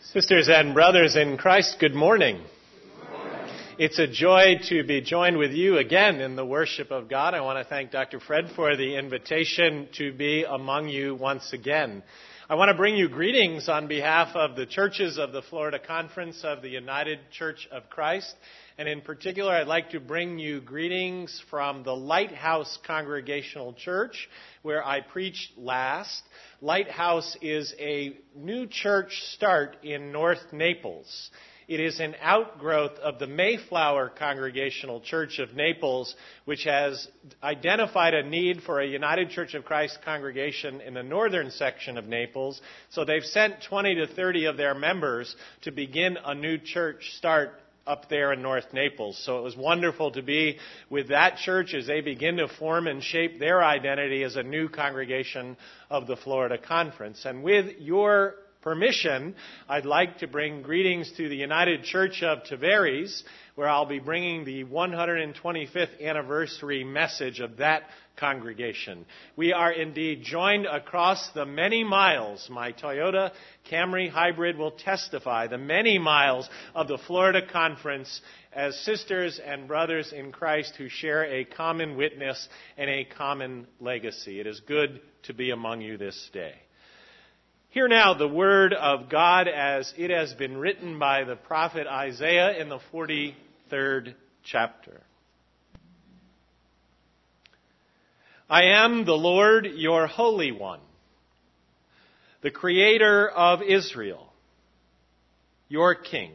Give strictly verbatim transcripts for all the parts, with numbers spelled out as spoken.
Sisters and brothers in Christ, good morning. Good morning. It's a joy to be joined with you again in the worship of God. I want to thank Doctor Fred for the invitation to be among you once again. I want to bring you greetings on behalf of the churches of the Florida Conference of the United Church of Christ. And in particular, I'd like to bring you greetings from the Lighthouse Congregational Church, where I preached last. Lighthouse is a new church start in North Naples. It is an outgrowth of the Mayflower Congregational Church of Naples, which has identified a need for a United Church of Christ congregation in the northern section of Naples. So they've sent twenty to thirty of their members to begin a new church start up there in North Naples. So it was wonderful to be with that church as they begin to form and shape their identity as a new congregation of the Florida Conference. And with your permission, I'd like to bring greetings to the United Church of Tavares, where I'll be bringing the one hundred twenty-fifth anniversary message of that congregation. We are indeed joined across the many miles. My Toyota Camry Hybrid will testify the many miles of the Florida Conference as sisters and brothers in Christ who share a common witness and a common legacy. It is good to be among you this day. Hear now the word of God as it has been written by the prophet Isaiah in the forty-third chapter. I am the Lord, your Holy One, the Creator of Israel, your King.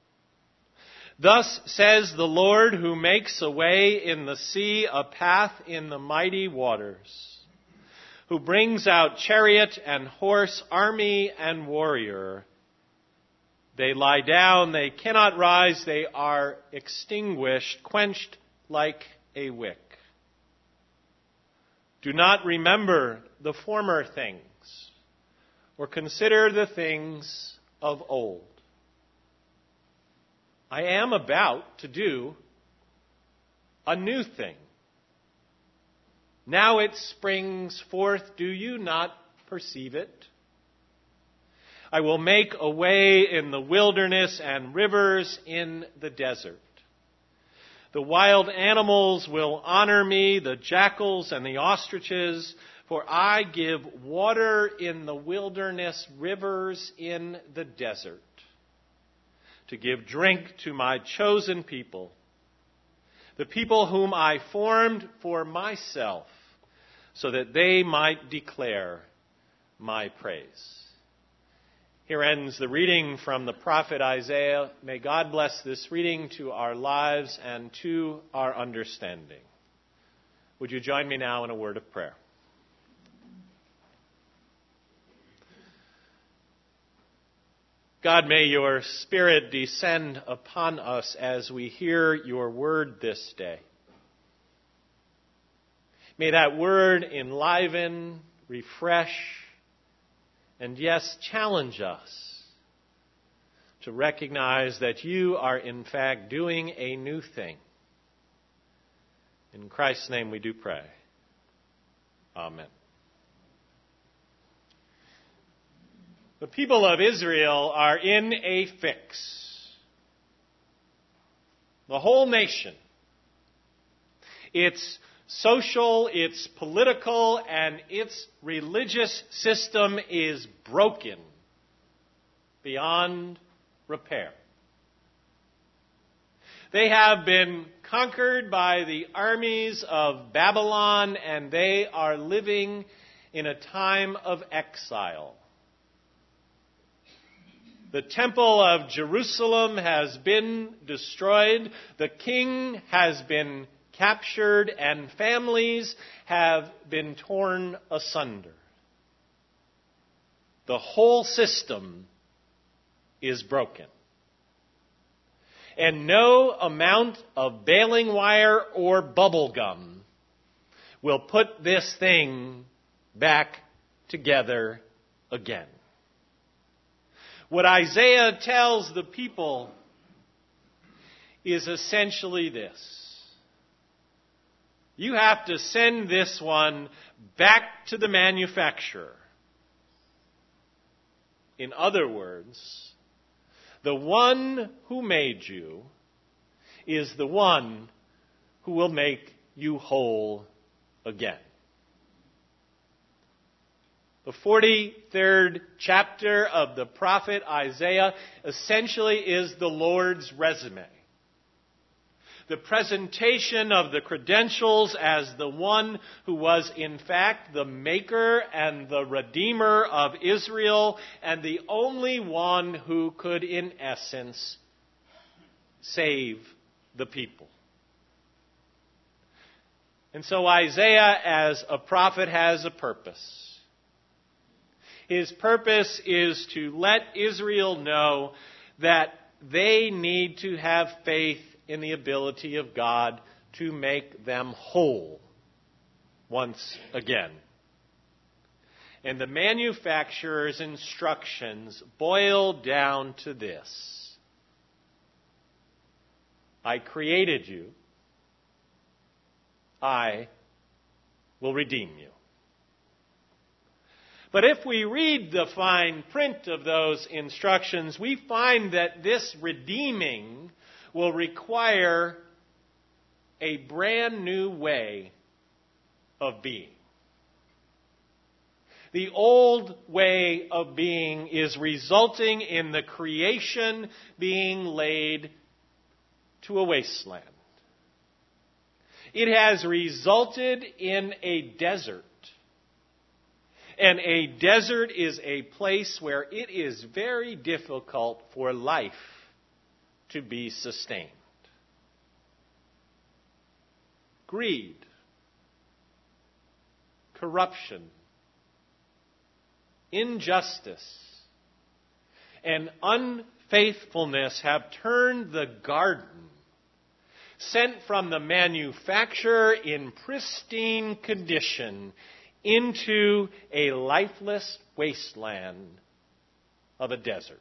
Thus says the Lord, who makes a way in the sea, a path in the mighty waters, who brings out chariot and horse, army and warrior. They lie down, they cannot rise, they are extinguished, quenched like a wick. Do not remember the former things, or consider the things of old. I am about to do a new thing. Now it springs forth, do you not perceive it? I will make a way in the wilderness and rivers in the desert. The wild animals will honor me, the jackals and the ostriches, for I give water in the wilderness, rivers in the desert, to give drink to my chosen people, the people whom I formed for myself, so that they might declare my praise. Here ends the reading from the prophet Isaiah. May God bless this reading to our lives and to our understanding. Would you join me now in a word of prayer? God, may your Spirit descend upon us as we hear your word this day. May that word enliven, refresh, and yes, challenge us to recognize that you are in fact doing a new thing. In Christ's name we do pray. Amen. The people of Israel are in a fix. The whole nation. Its social, its political, and its religious system is broken beyond repair. They have been conquered by the armies of Babylon, and they are living in a time of exile. The temple of Jerusalem has been destroyed. The king has been captured, and families have been torn asunder. The whole system is broken. And no amount of baling wire or bubble gum will put this thing back together again. What Isaiah tells the people is essentially this. You have to send this one back to the manufacturer. In other words, the one who made you is the one who will make you whole again. The forty-third chapter of the prophet Isaiah essentially is the Lord's resume. The presentation of the credentials as the one who was in fact the maker and the redeemer of Israel and the only one who could in essence save the people. And so Isaiah as a prophet has a purpose. His purpose is to let Israel know that they need to have faith in the ability of God to make them whole once again. And the manufacturer's instructions boil down to this: I created you. I will redeem you. But if we read the fine print of those instructions, we find that this redeeming will require a brand new way of being. The old way of being is resulting in the creation being laid to a wasteland. It has resulted in a desert. And a desert is a place where it is very difficult for life to be sustained. Greed, corruption, injustice, and unfaithfulness have turned the garden, sent from the manufacturer in pristine condition, into a lifeless wasteland of a desert.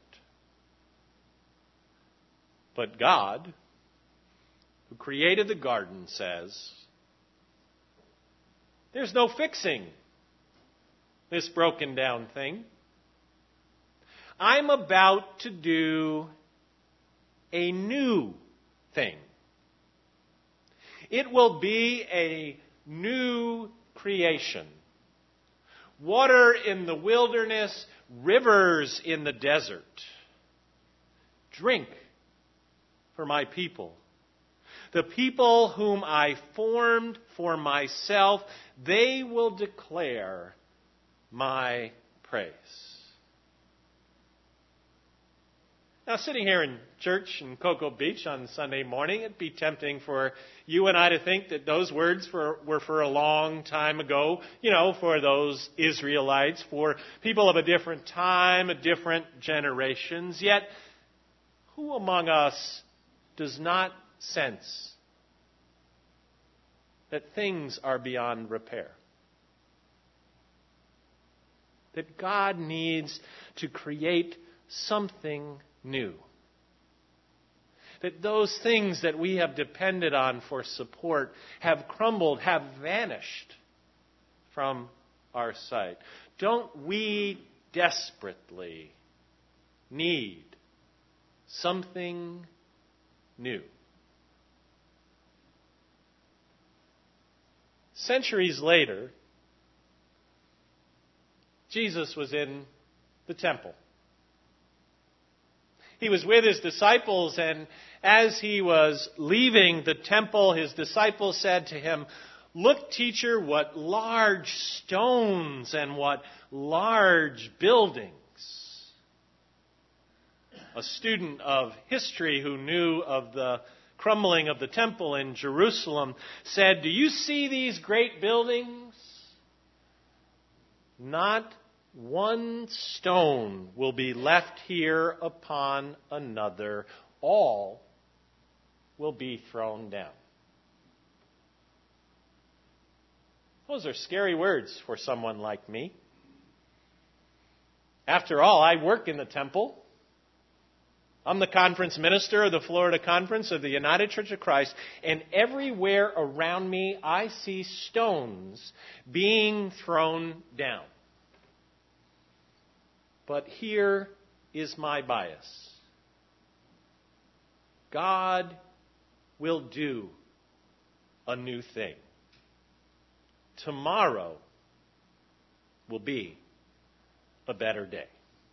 But God, who created the garden, says, there's no fixing this broken down thing. I'm about to do a new thing. It will be a new creation. Water in the wilderness, rivers in the desert. Drink for my people. The people whom I formed for myself, they will declare my praise. Now, sitting here in church in Cocoa Beach on Sunday morning, it'd be tempting for you and I to think that those words for, were for a long time ago, you know, for those Israelites, for people of a different time, a different generations. Yet, who among us does not sense that things are beyond repair? That God needs to create something new. That those things that we have depended on for support have crumbled, have vanished from our sight. Don't we desperately need something new? Centuries later, Jesus was in the temple. He was with his disciples, and as he was leaving the temple, his disciples said to him, "Look, teacher, what large stones and what large buildings." A student of history who knew of the crumbling of the temple in Jerusalem said, "Do you see these great buildings? Not one stone will be left here upon another. All will be thrown down." Those are scary words for someone like me. After all, I work in the temple. I'm the conference minister of the Florida Conference of the United Church of Christ, and everywhere around me I see stones being thrown down. But here is my bias. God will do a new thing. Tomorrow will be a better day.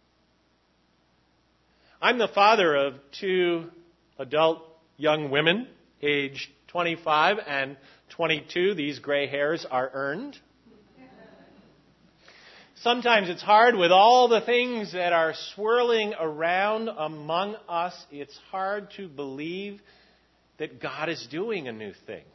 I'm the father of two adult young women, aged twenty-five and twenty-two. These gray hairs are earned. Sometimes it's hard with all the things that are swirling around among us. It's hard to believe that God is doing a new thing.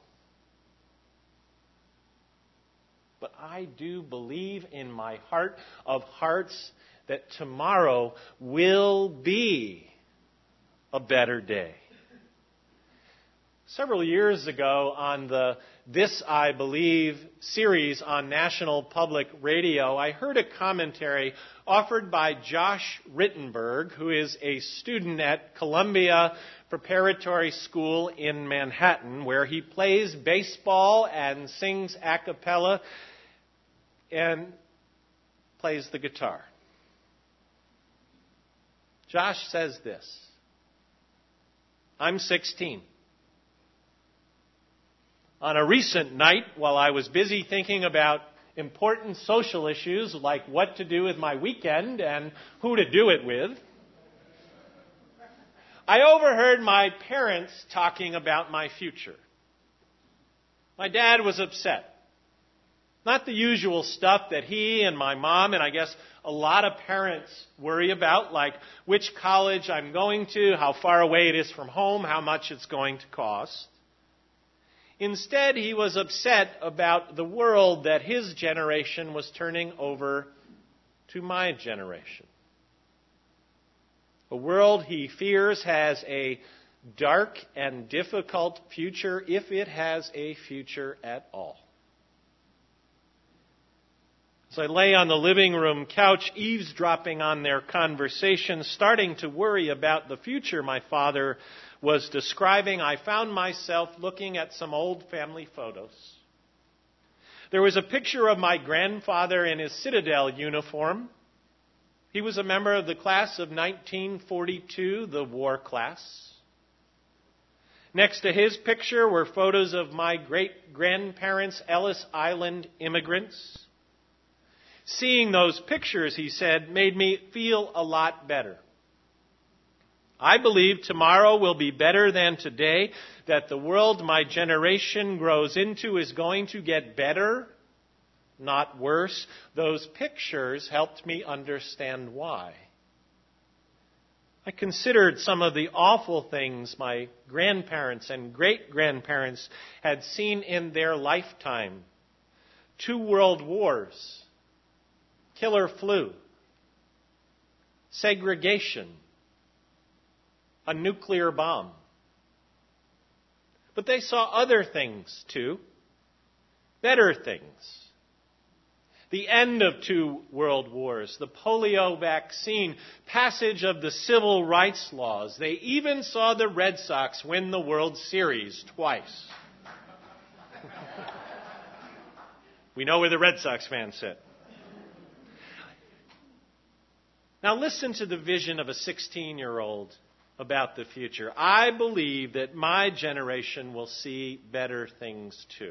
But I do believe in my heart of hearts that tomorrow will be a better day. Several years ago on the This I Believe series on National Public Radio, I heard a commentary offered by Josh Rittenberg, who is a student at Columbia Preparatory School in Manhattan, where he plays baseball and sings a cappella and plays the guitar. Josh says this: I'm sixteen. On a recent night, while I was busy thinking about important social issues like what to do with my weekend and who to do it with, I overheard my parents talking about my future. My dad was upset. Not the usual stuff that he and my mom and I guess a lot of parents worry about, like which college I'm going to, how far away it is from home, how much it's going to cost. Instead, he was upset about the world that his generation was turning over to my generation. A world he fears has a dark and difficult future, if it has a future at all. As I lay on the living room couch, eavesdropping on their conversation, starting to worry about the future my father was describing, I found myself looking at some old family photos. There was a picture of my grandfather in his Citadel uniform. He was a member of the class of nineteen forty-two, the war class. Next to his picture were photos of my great-grandparents, Ellis Island immigrants. Seeing those pictures, he said, made me feel a lot better. I believe tomorrow will be better than today, that the world my generation grows into is going to get better, not worse. Those pictures helped me understand why. I considered some of the awful things my grandparents and great-grandparents had seen in their lifetime. Two world wars, killer flu, segregation, a nuclear bomb. But they saw other things too, better things. The end of two world wars, the polio vaccine, passage of the civil rights laws. They even saw the Red Sox win the World Series twice. We know where the Red Sox fans sit. Now listen to the vision of a sixteen-year-old about the future. I believe that my generation will see better things too.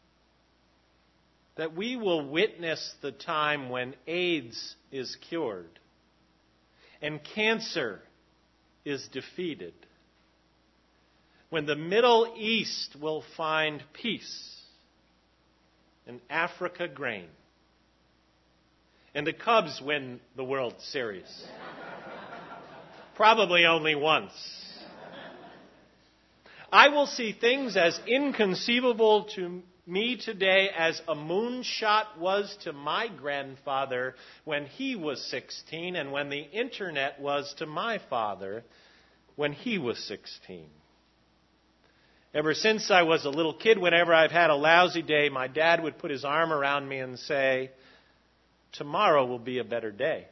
That we will witness the time when AIDS is cured and cancer is defeated. When the Middle East will find peace and Africa grain. And the Cubs win the World Series. Probably only once. I will see things as inconceivable to me today as a moonshot was to my grandfather when he was sixteen and when the internet was to my father when he was sixteen. Ever since I was a little kid, whenever I've had a lousy day, my dad would put his arm around me and say, "Tomorrow will be a better day."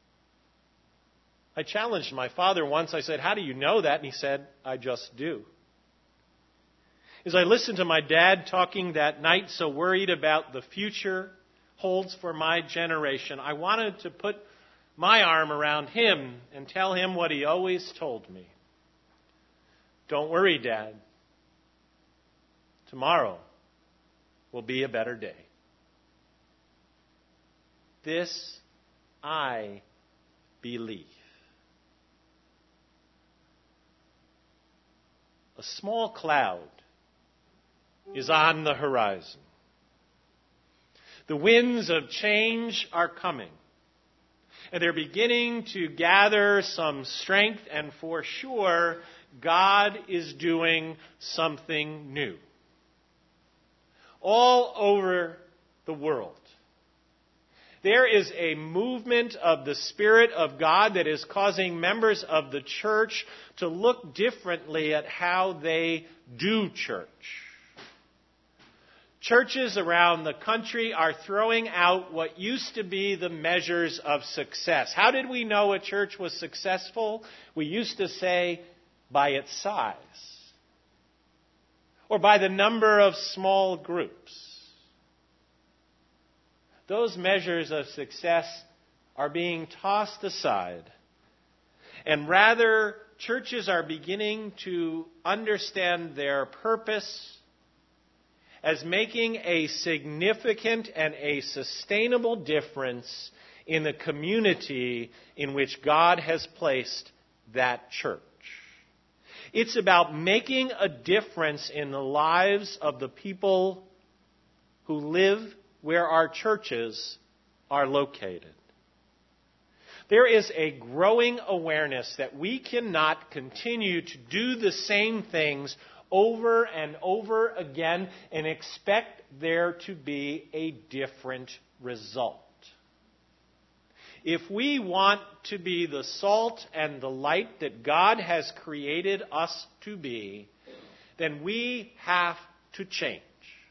I challenged my father once. I said, "How do you know that?" And he said, "I just do." As I listened to my dad talking that night, so worried about the future holds for my generation, I wanted to put my arm around him and tell him what he always told me. Don't worry, Dad. Tomorrow will be a better day. This I believe. A small cloud is on the horizon. The winds of change are coming. And they're beginning to gather some strength, and for sure, God is doing something new. All over the world. There is a movement of the Spirit of God that is causing members of the church to look differently at how they do church. Churches around the country are throwing out what used to be the measures of success. How did we know a church was successful? We used to say by its size, or by the number of small groups. Those measures of success are being tossed aside. And rather, churches are beginning to understand their purpose as making a significant and a sustainable difference in the community in which God has placed that church. It's about making a difference in the lives of the people who live where our churches are located. There is a growing awareness that we cannot continue to do the same things over and over again and expect there to be a different result. If we want to be the salt and the light that God has created us to be, then we have to change.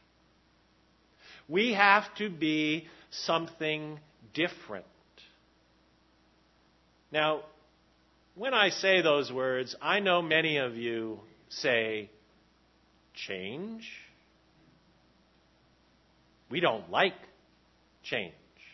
We have to be something different. Now, when I say those words, I know many of you say, change? We don't like change.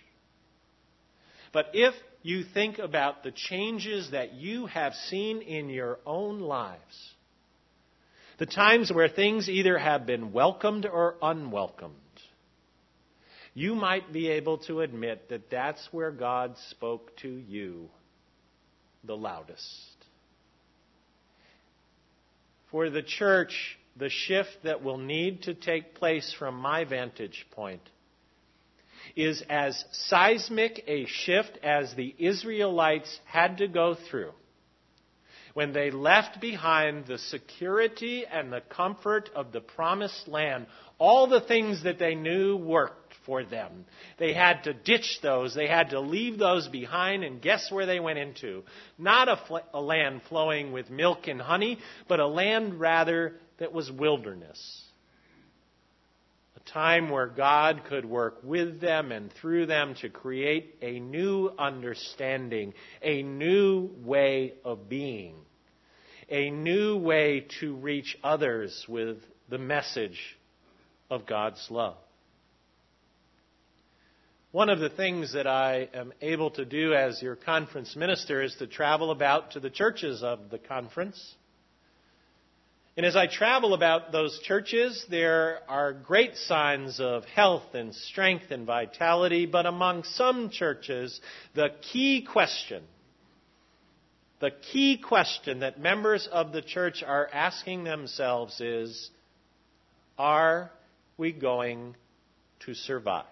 But if you think about the changes that you have seen in your own lives, the times where things either have been welcomed or unwelcomed, you might be able to admit that that's where God spoke to you the loudest. For the church, the shift that will need to take place from my vantage point is as seismic a shift as the Israelites had to go through when they left behind the security and the comfort of the promised land, all the things that they knew worked for them. They had to ditch those. They had to leave those behind, and guess where they went into? Not a, fl- a land flowing with milk and honey, but a land rather that was wilderness. A time where God could work with them and through them to create a new understanding, a new way of being, a new way to reach others with the message of God's love. One of the things that I am able to do as your conference minister is to travel about to the churches of the conference. And as I travel about those churches, there are great signs of health and strength and vitality, but among some churches, the key question, the key question that members of the church are asking themselves is, are we going to survive?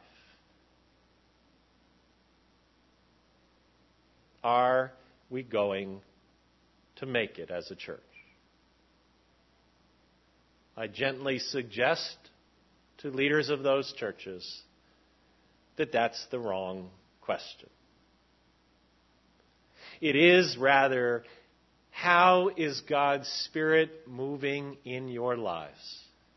Are we going to make it as a church? I gently suggest to leaders of those churches that that's the wrong question. It is rather, how is God's Spirit moving in your lives?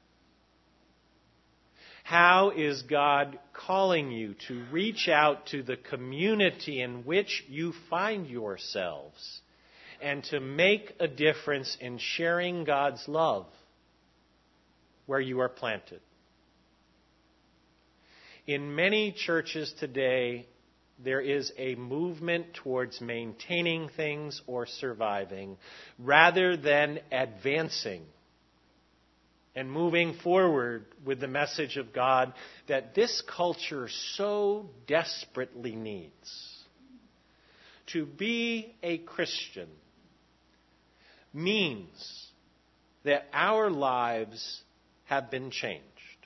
How is God calling you to reach out to the community in which you find yourselves and to make a difference in sharing God's love where you are planted? In many churches today, there is a movement towards maintaining things or surviving rather than advancing and moving forward with the message of God that this culture so desperately needs. To be a Christian means that our lives have been changed.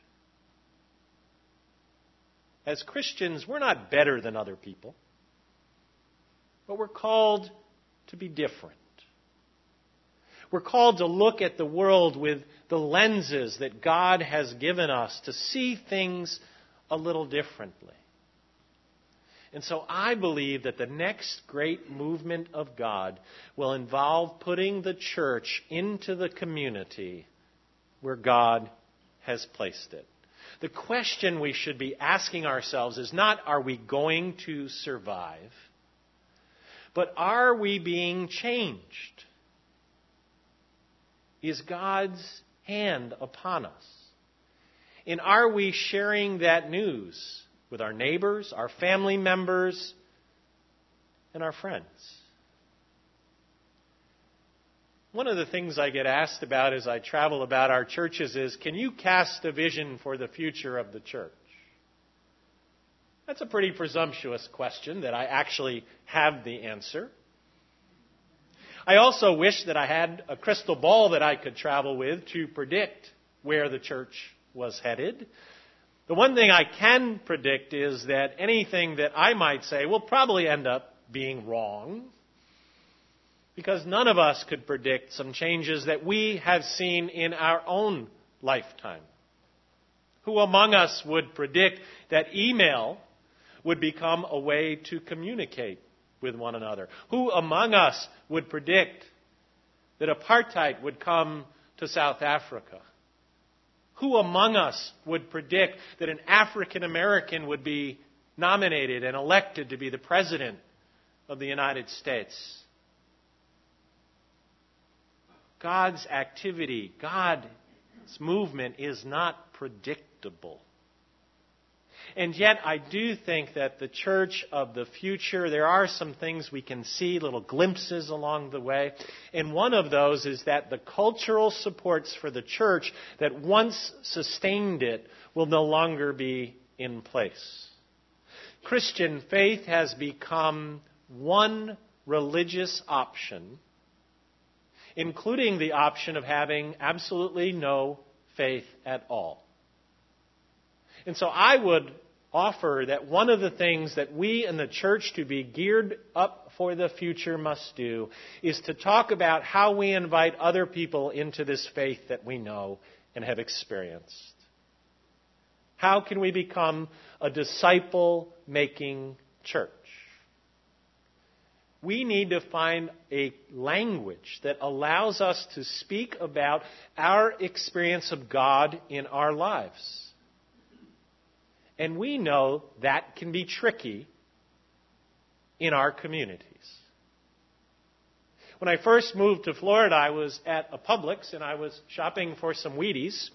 As Christians, we're not better than other people, but we're called to be different. We're called to look at the world with the lenses that God has given us to see things a little differently. And so I believe that the next great movement of God will involve putting the church into the community where God has placed it. The question we should be asking ourselves is not, are we going to survive? But are we being changed? Is God's hand upon us? And are we sharing that news with our neighbors, our family members, and our friends? One of the things I get asked about as I travel about our churches is, can you cast a vision for the future of the church? That's a pretty presumptuous question that I actually have the answer. I also wish that I had a crystal ball that I could travel with to predict where the church was headed. The one thing I can predict is that anything that I might say will probably end up being wrong, because none of us could predict some changes that we have seen in our own lifetime. Who among us would predict that email would become a way to communicate with one another? Who among us would predict that apartheid would come to South Africa? Who among us would predict that an African American would be nominated and elected to be the President of the United States? God's activity, God's movement is not predictable. And yet I do think that the church of the future, there are some things we can see, little glimpses along the way. And one of those is that the cultural supports for the church that once sustained it will no longer be in place. Christian faith has become one religious option, including the option of having absolutely no faith at all. And so I would offer that one of the things that we in the church to be geared up for the future must do is to talk about how we invite other people into this faith that we know and have experienced. How can we become a disciple-making church? We need to find a language that allows us to speak about our experience of God in our lives. And we know that can be tricky in our communities. When I first moved to Florida, I was at a Publix and I was shopping for some Wheaties.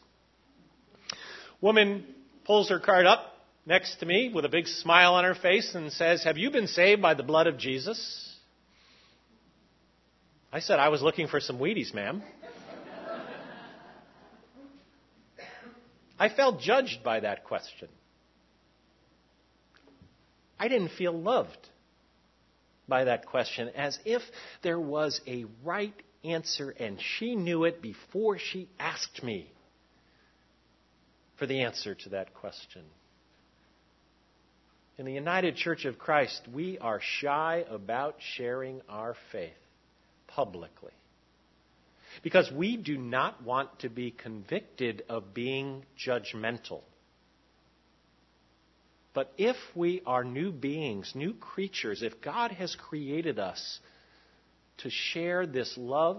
Woman pulls her cart up next to me with a big smile on her face and says, "Have you been saved by the blood of Jesus?" I said, "I was looking for some Wheaties, ma'am." I felt judged by that question. I didn't feel loved by that question, as if there was a right answer and she knew it before she asked me for the answer to that question. In the United Church of Christ, we are shy about sharing our faith publicly because we do not want to be convicted of being judgmental. But if we are new beings, new creatures, if God has created us to share this love,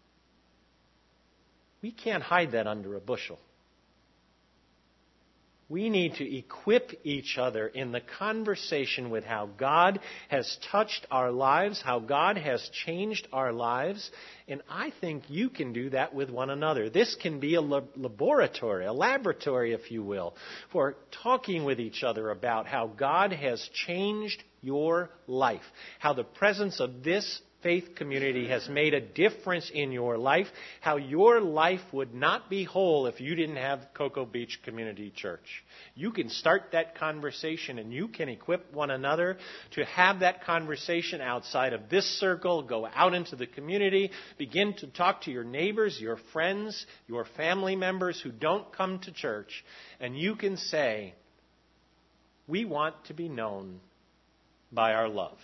we can't hide that under a bushel. We need to equip each other in the conversation with how God has touched our lives, how God has changed our lives. And I think you can do that with one another. This can be a laboratory, a laboratory, if you will, for talking with each other about how God has changed your life, how the presence of this faith community has made a difference in your life, how your life would not be whole if you didn't have Cocoa Beach Community Church. You can start that conversation, and you can equip one another to have that conversation outside of this circle, go out into the community, begin to talk to your neighbors, your friends, your family members who don't come to church, and you can say, we want to be known by our love.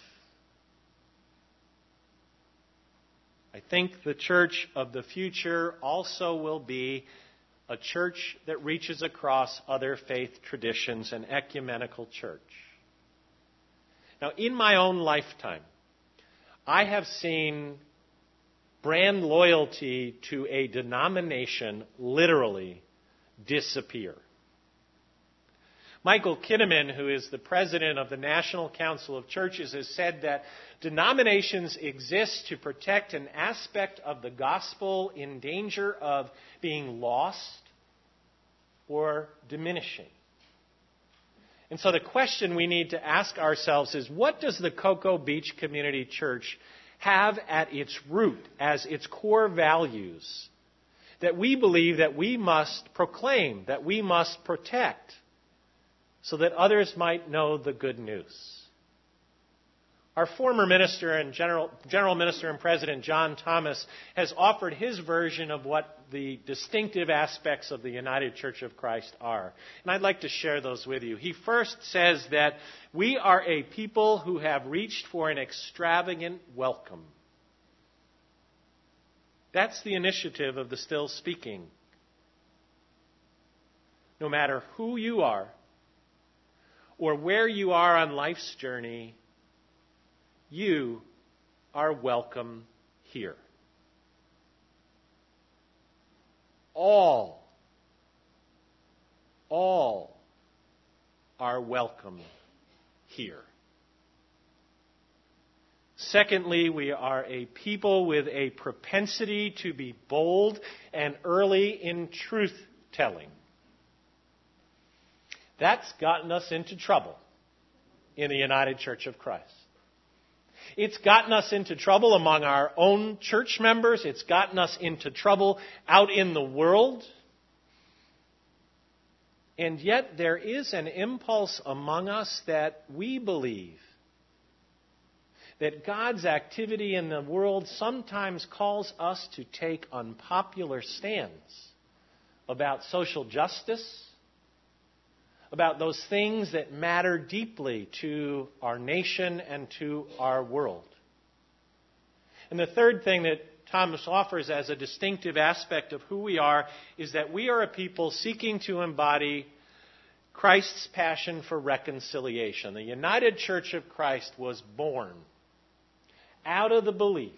I think the church of the future also will be a church that reaches across other faith traditions, an ecumenical church. Now, in my own lifetime, I have seen brand loyalty to a denomination literally disappear. Michael Kinnaman, who is the president of the National Council of Churches, has said that denominations exist to protect an aspect of the gospel in danger of being lost or diminishing. And so the question we need to ask ourselves is, what does the Cocoa Beach Community Church have at its root, as its core values, that we believe that we must proclaim, that we must protect, so that others might know the good news? Our former minister and general, general minister and president, John Thomas, has offered his version of what the distinctive aspects of the United Church of Christ are. And I'd like to share those with you. He first says that we are a people who have reached for an extravagant welcome. That's the initiative of the Still Speaking. No matter who you are, or where you are on life's journey, you are welcome here. All, all are welcome here. Secondly, we are a people with a propensity to be bold and early in truth-telling. That's gotten us into trouble in the United Church of Christ. It's gotten us into trouble among our own church members. It's gotten us into trouble out in the world. And yet there is an impulse among us that we believe that God's activity in the world sometimes calls us to take unpopular stands about social justice, about those things that matter deeply to our nation and to our world. And the third thing that Thomas offers as a distinctive aspect of who we are is that we are a people seeking to embody Christ's passion for reconciliation. The United Church of Christ was born out of the belief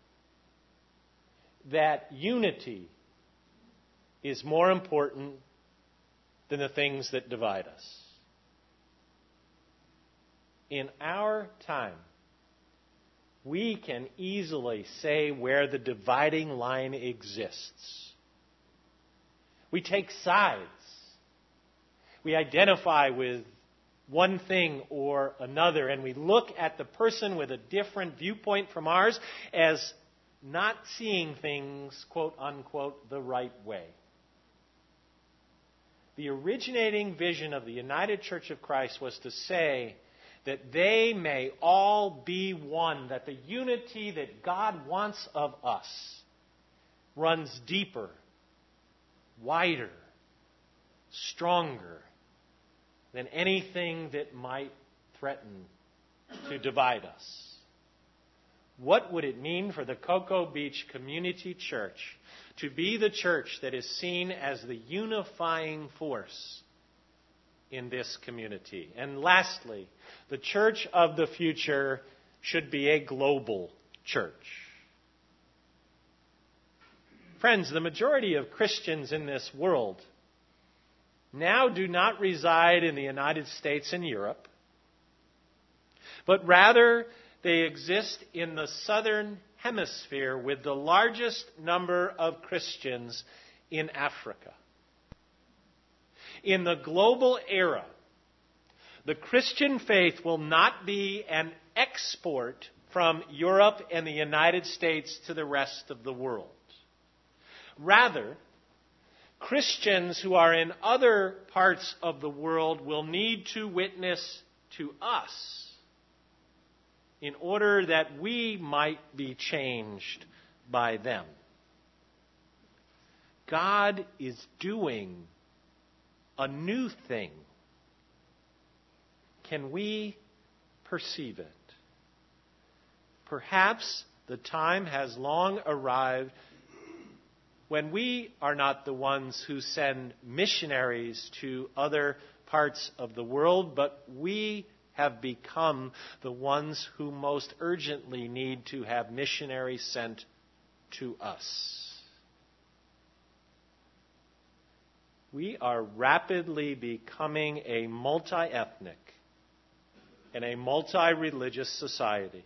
that unity is more important than the things that divide us. In our time, we can easily say where the dividing line exists. We take sides. We identify with one thing or another, and we look at the person with a different viewpoint from ours as not seeing things, quote unquote, the right way. The originating vision of the United Church of Christ was to say that they may all be one, that the unity that God wants of us runs deeper, wider, stronger than anything that might threaten to divide us. What would it mean for the Cocoa Beach Community Church to be the church that is seen as the unifying force in this community? And lastly, the church of the future should be a global church. Friends, the majority of Christians in this world now do not reside in the United States and Europe, but rather they exist in the southern hemisphere with the largest number of Christians in Africa. In the global era, the Christian faith will not be an export from Europe and the United States to the rest of the world. Rather, Christians who are in other parts of the world will need to witness to us in order that we might be changed by them. God is doing a new thing. Can we perceive it? Perhaps the time has long arrived when we are not the ones who send missionaries to other parts of the world, but we have become the ones who most urgently need to have missionaries sent to us. We are rapidly becoming a multi-ethnic and a multi-religious society.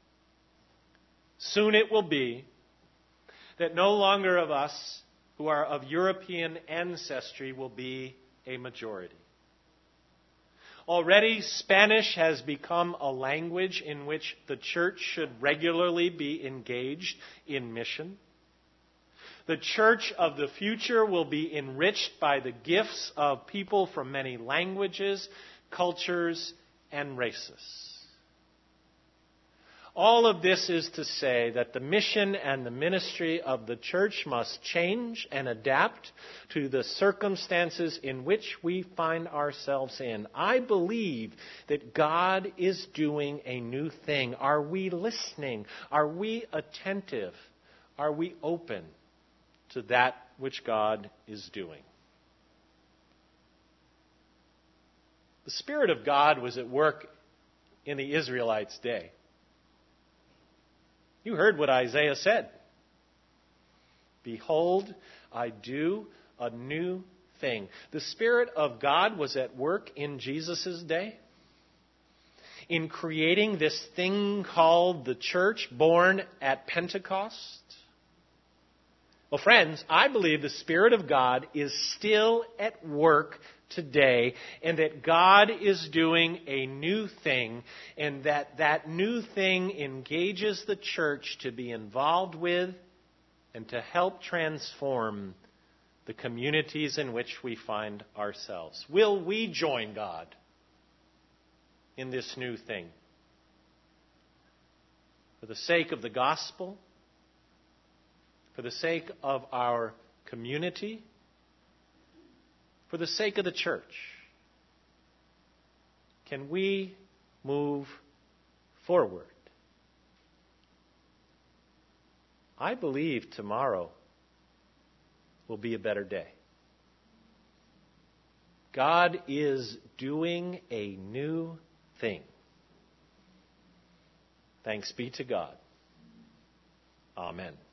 Soon it will be that no longer of us who are of European ancestry will be a majority. Already, Spanish has become a language in which the church should regularly be engaged in mission. The church of the future will be enriched by the gifts of people from many languages, cultures, and races. All of this is to say that the mission and the ministry of the church must change and adapt to the circumstances in which we find ourselves in. I believe that God is doing a new thing. Are we listening? Are we attentive? Are we open to that which God is doing? The Spirit of God was at work in the Israelites' day. You heard what Isaiah said. Behold, I do a new thing. The Spirit of God was at work in Jesus' day in creating this thing called the church, born at Pentecost. Well, friends, I believe the Spirit of God is still at work today, and that God is doing a new thing, and that that new thing engages the church to be involved with and to help transform the communities in which we find ourselves. Will we join God in this new thing? For the sake of the gospel, for the sake of our community, for the sake of the church, can we move forward? I believe tomorrow will be a better day. God is doing a new thing. Thanks be to God. Amen.